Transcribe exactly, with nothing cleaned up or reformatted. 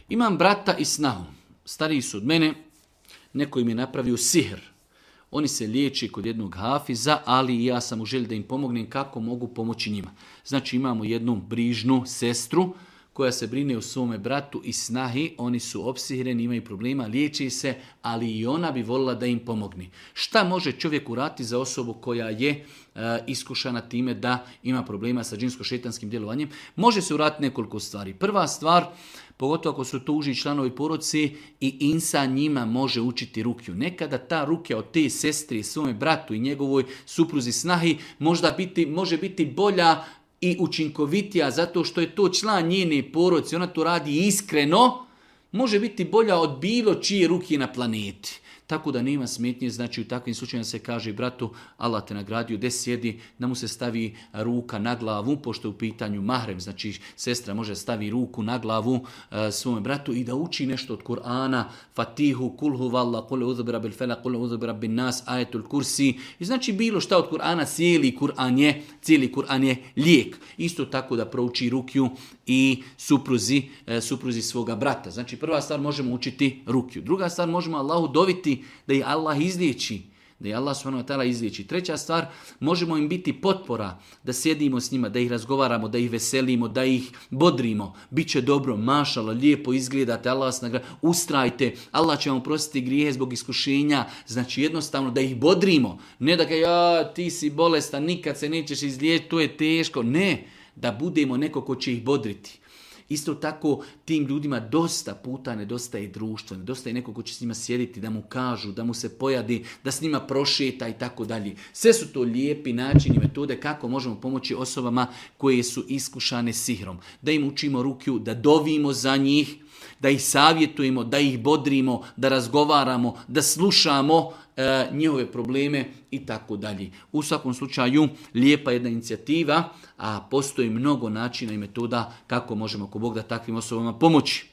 Imam brata i snahu, stariji su od mene, neko im je napravio sihr. Oni se liječi kod jednog hafiza, ali i ja sam u želji da im pomognem kako mogu pomoći njima. Znači imamo jednu brižnu sestru koja se brine o svome bratu i snahi, oni su opsihireni, imaju problema, liječi se, ali i ona bi volila da im pomogne. Šta može čovjek uraditi za osobu koja je e, iskušana time da ima problema sa džinsko-šetanskim djelovanjem? Može se uraditi nekoliko stvari. Prva stvar, pogotovo ako su to uži članovi porodice, i insan njima može učiti rukju. Nekada ta rukja od te sestri, svome bratu i njegovoj supruzi snahi možda biti, može biti bolja i učinkovitija zato što je to član njene porodice, ona to radi iskreno, može biti bolja od bilo čije ruke na planeti. Tako da nema smetnje, znači u takvim slučajima se kaže bratu, Allah te nagradio, gdje sjedi, da mu se stavi ruka na glavu, pošto je u pitanju mahrem, znači sestra može stavi ruku na glavu uh, svome bratu i da uči nešto od Kur'ana, Fatihu, Kulhu Valla, Kule uzubira bil fela, Kule uzubira bin nas, Ajetul Kursi, i znači bilo šta od Kur'ana, cijeli Kur'an je, cijeli Kur'an je lijek. Isto tako da prouči rukju i supruzi, uh, supruzi svoga brata. Znači prva stvar možemo učiti rukju. Druga stvar možemo Allahu doviti da ih Allah izliječi, da ih Allah subhanahu wa ta'ala izliječi. Treća stvar, možemo im biti potpora, da sjedimo s njima, da ih razgovaramo, da ih veselimo, da ih bodrimo. Biće dobro, mašala, lijepo izgledate, Allah vas nagradi, ustrajte, Allah će vam oprostiti grijehe zbog iskušenja. Znači jednostavno da ih bodrimo, ne da ga ja ti si bolestan, nikad se nećeš izliječiti, to je teško. Ne, da budemo neko ko će ih bodriti. Isto tako tim ljudima dosta puta nedostaje društvo, nedostaje neko ko će s njima sjediti, da mu kažu, da mu se pojadi, da s njima prošeta i tako dalje. Sve su to lijepi načini i metode kako možemo pomoći osobama koje su iskušane sihrom. Da im učimo rukju, da dovimo za njih, da ih savjetujemo, da ih bodrimo, da razgovaramo, da slušamo e, njihove probleme i tako dalje. U svakom slučaju lijepa jedna inicijativa, a postoji mnogo načina i metoda kako možemo, ako Bog da, takvim osobama pomoći.